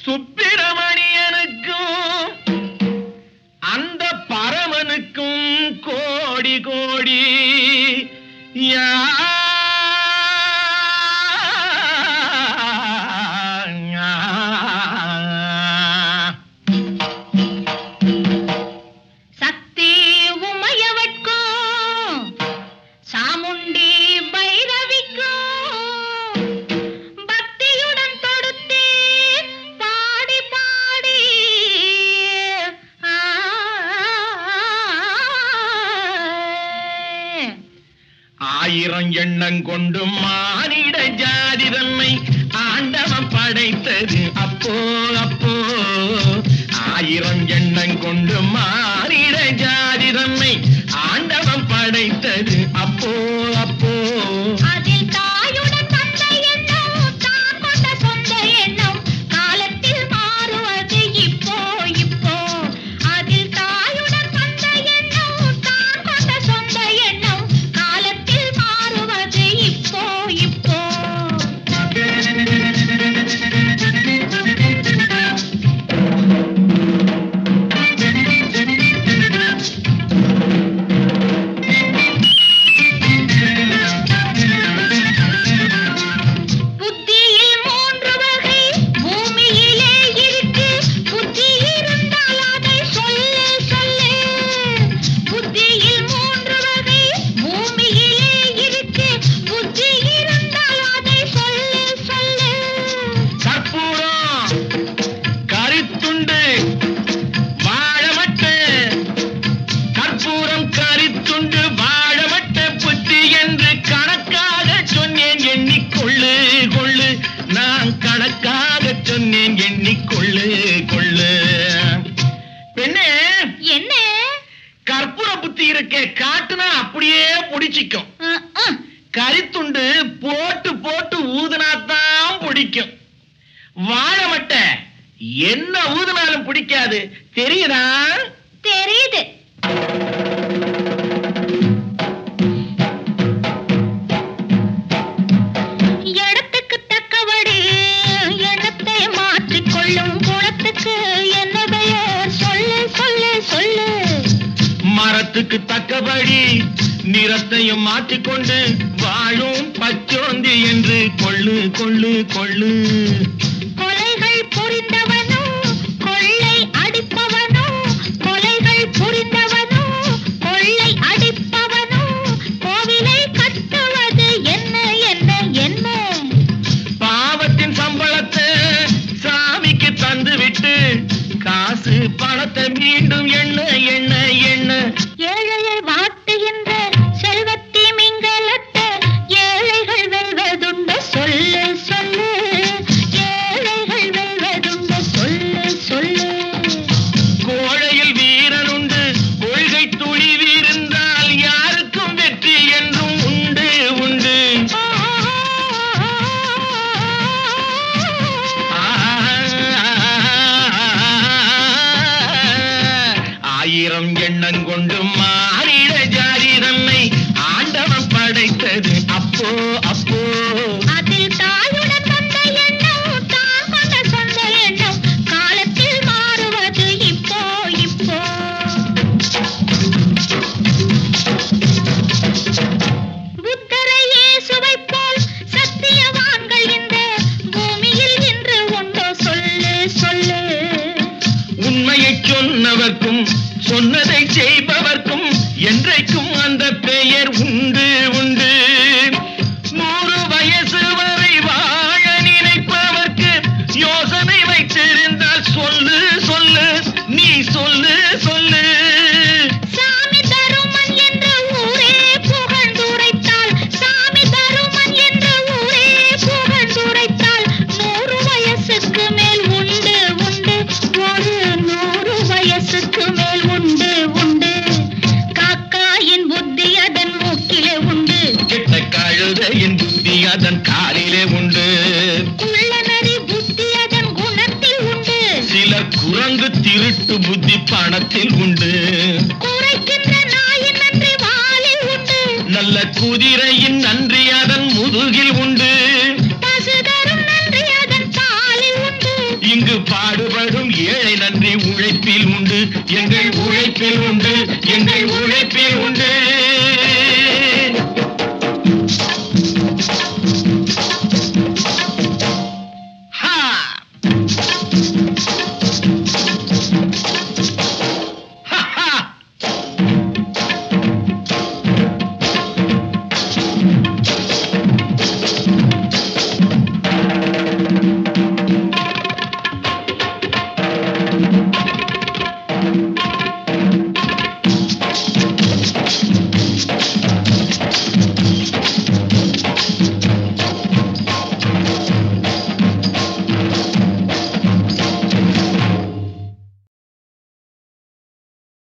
சுப்பிரமணியனுக்கும் அந்த பரமனுக்கும் கோடி கோடி சக்தி உமையவட்கும் சாமுண்டி பைரவிக்கும் பக்தியுடன் தொடுத்தே பாடி பாடி ஆயிரம் எண்ணம் கொண்டு மானிட ஜாதி தன்னை ஆண்டவன் படைத்தது அப்போ அப்போ ஆயிரம் எண்ணம் கொண்டு மானிட ஜாதி தன்னை ஆண்டவன் படைத்தது அப்போ அப்போ அதில் தாயுடன் வந்த எண்ணம் தான் கொண்ட சொந்த எண்ணம் காலத்தில் மாறுவது இப்போ இப்போ அதில் தாயுடன் வந்த எண்ணம் தான் கொண்ட சொந்த எண்ணம் காலத்தில் மாறுவது இப்போ இப்போ புத்தியில் மூன்று வகை பூமியிலே இருக்கு புத்தி இருந்தால் அதை சொல்லு சொல்லு புத்தியில் மூன்று வகை பூமியிலே இருக்கு புத்தி இருந்தால் அதை சொல்லு சொல்லு கற்பூரம் கரித்துண்டு வாழமட்ட கற்பூரம் கரித்துண்டு வாழமட்ட புத்தி என்று கணக்காக சொன்னேன் எண்ணிக்கொள்ளு கொள்ளு நான் கணக்காக சொன்னேன் எண்ணிக்கொள்ளு கொள்ளு பெண்ணே என்ன கற்பூர புத்தி இருக்கே காட்டுனா அப்படியே பிடிச்சிக்கும் கரித்துண்டு போட்டு போட்டு ஊதுனாத்தான் பிடிக்கும் வாழமட்ட என்ன ஊதுனாலும் பிடிக்காது தெரியுதா தெரியுது இடத்துக்கு தக்கபடி எண்ணத்தை மாற்றிக்கொள்ளும் குணத்துக்கு என்ன பெயர் சொல்லு சொல்லு சொல்லு மரத்துக்கு தக்கபடி நிறத்தையும் மாற்றிக்கொண்டு வாழும் பச்சோந்தி என்று கொள்ளு கொள்ளு கொள்ளு கொலைகள் புரிந்தவனோ கொள்ளை அடிப்பவனோ கொலைகள் புரிந்தவனோ கொள்ளை அடிப்பவனோ கோவிலை கட்டுவது என்ன என்ன என்ன பாவத்தின் சம்பளத்தை சாமிக்கு தந்து விட்டு காசு பணத்தை மீண்டும் எண்ண எண்ண எண்ண ஏழையை வாட்டுகின்ற செல்வத்தி மிங்கலட்ட ஏழைகள் வெல்வதுண்டு சொல்லு சொல்லு ஏழைகள் வெல்வதுண்டு சொல்லு சொல்லு கோழையில் வீரனுண்டு கொள்கை துணிவிருந்தால் யாருக்கும் வெற்றி என்றும் உண்டு உண்டு ஆயிரம் எண்ணம் கொண்டு மாறிட ஜாதி தன்னை ஆண்டவன் படைத்தது அப்போ அப்போ அதில் தாயுடன் வந்த எண்ணம் தான் கொண்ட சொந்த எண்ணம் காலத்தில் மாறுவது இப்போ இப்போ புத்தரை இயேசுவை போல் சத்தியவான்கள் இந்த பூமியில் இன்று உண்டோ சொல்லு சொல்லு உண்மையை சொன்னவர்க்கும் சொன்னதை செய்பவர்க்கும் என்றைக்கும் அந்த பெயர் உண்டு உண்டு 100 வயசு வரை வாழ நினைப்பவர்க்கு யோசனை வைத்திருந்தால் சொல்லு சொல்லு நீ சொல்லு சொல்லு சாமி தருமன் என்ற ஊரே புகழ்ந்துரைத்தால் சாமி தருமன் என்ற ஊரே புகழ்ந்துரைத்தால் 100 வயசுக்கு மேல் உண்டு உண்டு ஒரு 100 வயசுக்கு மேல் உண்டு உண்டு காக்காயின் புத்தி அதன் மூக்கிலே உண்டு கெட்ட கழுதையின் புத்தி அதன் காலிலே உண்டு குள்ளநரி புத்தி அதன் குணத்தில் உண்டு சில குரங்கு திருட்டு புத்தி பணத்தில் உண்டு குறைக்கின்ற நாயின் நன்றி வாலில் உண்டு நல்ல குதிரையின் நன்றி அதன் முதுகில் உண்டு பசு தரும் நன்றி அதன் பாலில் உண்டு இங்கு எங்கள் உழைப்பில் உண்டு, எங்கள் உழைப்பில் உண்டு.